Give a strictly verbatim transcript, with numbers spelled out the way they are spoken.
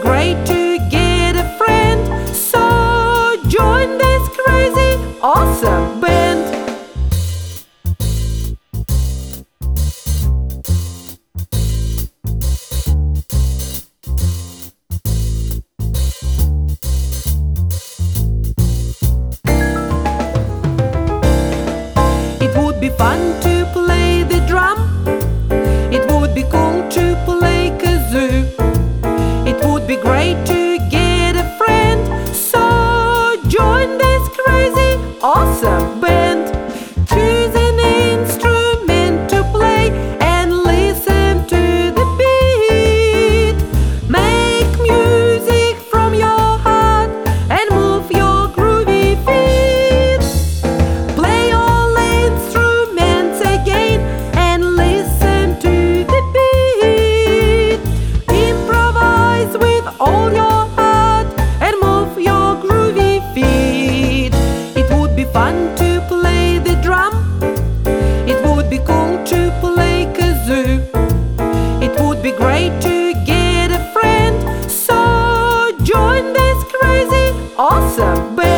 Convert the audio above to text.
great to get a friend, so join this crazy, awesome band. It would be fun to play the drum. It would be cool to play kazoo. It would be great to get a friend, so join this crazy, awesome band. Choose an instrument to play and listen to the beat. Make music from your heart and move your groovy feet. Play all instruments again and listen to the beat. Improvise with all your heart and move your groovy feet. It would be fun to play the drum. It would be cool to play kazoo. It would be great to get a friend, so join this crazy, awesome band.